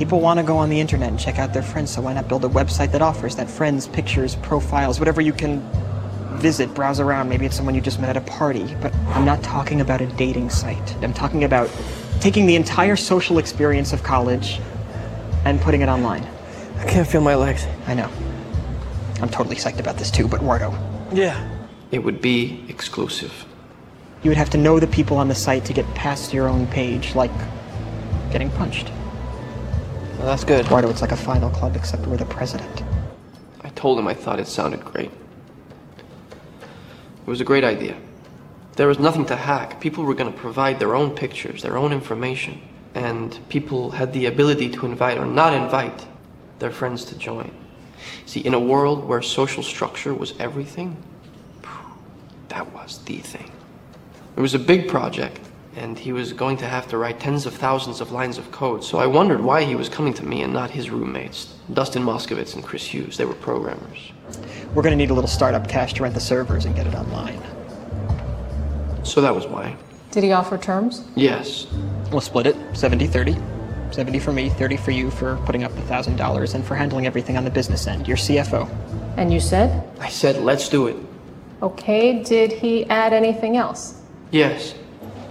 People want to go on the internet and check out their friends, so why not build a website that offers that? Friends, pictures, profiles, whatever you can visit, browse around. Maybe it's someone you just met at a party. But I'm not talking about a dating site. I'm talking about taking the entire social experience of college and putting it online. I can't feel my legs. I know. I'm totally psyched about this too, but Wardo. Yeah. It would be exclusive. You would have to know the people on the site to get past your own page, like getting punched. Well, that's good. Wardo, it's like a final club, except we're the president. I told him I thought it sounded great. It was a great idea. There was nothing to hack. People were going to provide their own pictures, their own information. And people had the ability to invite or not invite their friends to join. See, in a world where social structure was everything, that was the thing. It was a big project, and he was going to have to write tens of thousands of lines of code. So I wondered why he was coming to me and not his roommates, Dustin Moskovitz and Chris Hughes. They were programmers. We're going to need a little startup cash to rent the servers and get it online. So that was why. Did he offer terms? Yes. We'll split it, 70-30. 70 for me, 30 for you for putting up the $1,000 and for handling everything on the business end. You're CFO. And you said? I said, let's do it. Okay, did he add anything else? Yes.